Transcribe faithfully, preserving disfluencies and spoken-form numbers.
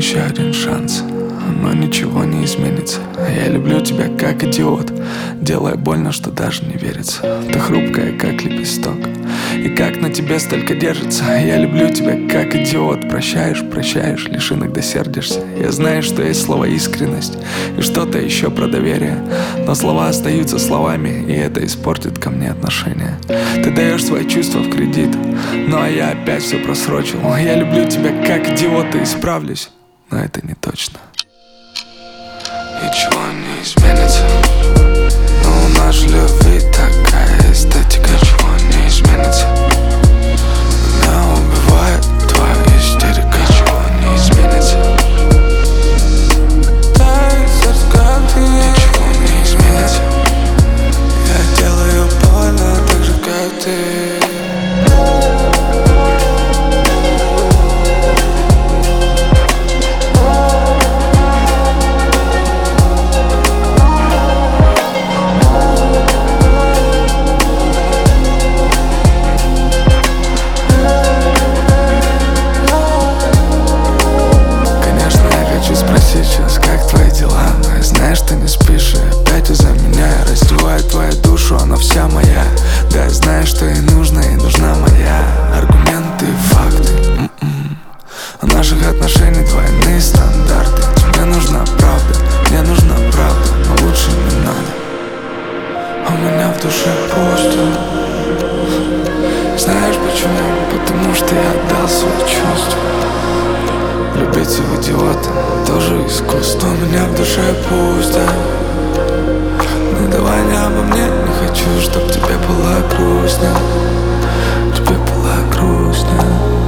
еще один шанс, но ничего не изменится. Я люблю тебя как идиот, делая больно, что даже не верится. Ты хрупкая, как лепесток, и как на тебе столько держится. Я люблю тебя как идиот. Прощаешь, прощаешь, лишь иногда сердишься. Я знаю, что есть слово искренность и что-то еще про доверие, но слова остаются словами, и это испортит ко мне отношения. Ты даешь свои чувства в кредит, ну а я опять все просрочил. Я люблю тебя как идиот и исправлюсь, но это не точно. Ничего не изменится, но у нас же любви такая эстетика. Ничего не изменится, меня убивает твоя истерика. Ничего не изменится, ничего не изменится. Я делаю больно так же, как ты. Сейчас, как твои дела? Но я знаю, что не спишь, и опять из-за меня я раздеваю твою душу, она вся моя. Да, я знаю, что ей нужно, и нужна моя. Аргументы, факты. М-м. У наших отношений двойные стандарты. Тебе нужна правда, мне нужна правда, но лучше не надо. У меня в душе пусто. Знаешь почему? Потому что я отдал свои чувства. Любить в идиота тоже искусство. У меня в душе пусто. Ну давай не обо мне. Не хочу, чтоб тебе было грустно. Тебе было грустно.